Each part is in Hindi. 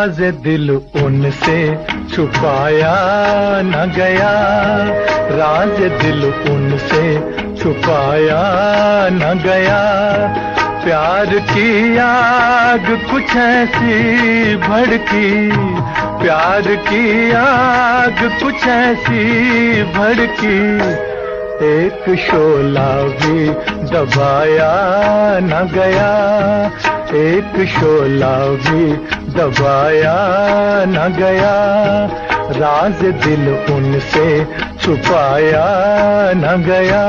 राज दिल उनसे छुपाया न गया, राज दिल उनसे छुपाया न गया। प्यार की आग कुछ ऐसी भड़की, प्यार की आग कुछ ऐसी भड़की, एक शोला भी दबाया न गया, एक शोला भी दबाया न गया। राज दिल उनसे छुपाया न गया।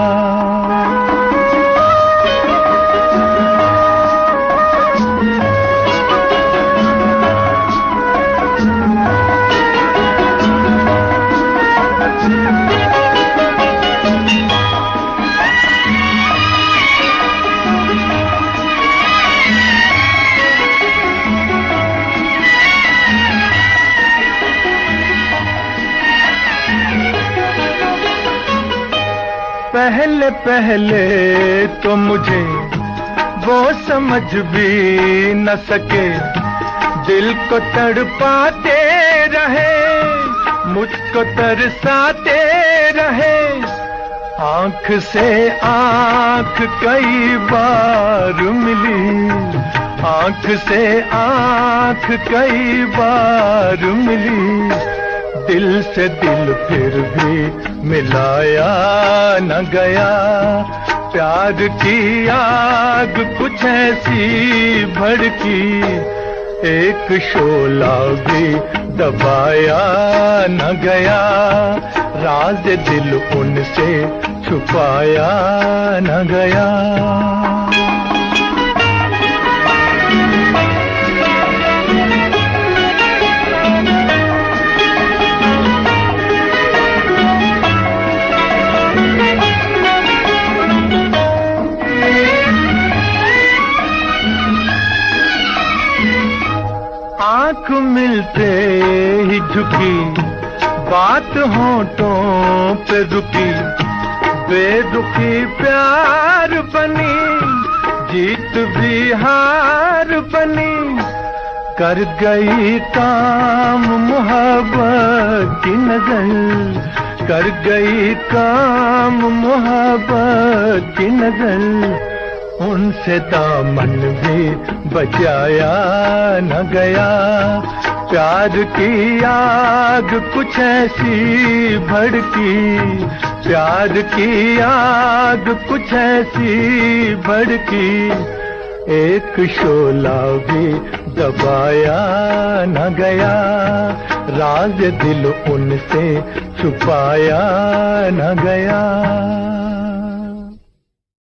पहले पहले तो मुझे वो समझ भी न सके, दिल को तड़पाते रहे, मुझको तरसाते रहे। आंख से आंख कई बार मिली, आंख से आंख कई बार मिली, दिल से दिल फिर भी मिलाया न गया। प्यार की आग कुछ ऐसी भड़की, एक शोला भी दबाया न गया। राज दिल उनसे छुपाया न गया। आँख मिलते ही झुकी, बात होठों पे रुकी, बेरुखी प्यार बनी, जीत भी हार बनी। कर गई काम मोहब्बत की नजर, कर गई काम मोहब्बत की नजर। उनसे दामन भी बचाया न गया। प्यार की आग कुछ ऐसी भड़की, प्यार की आग कुछ ऐसी भड़की, एक शोला भी दबाया न गया। राज दिल उनसे छुपाया न गया।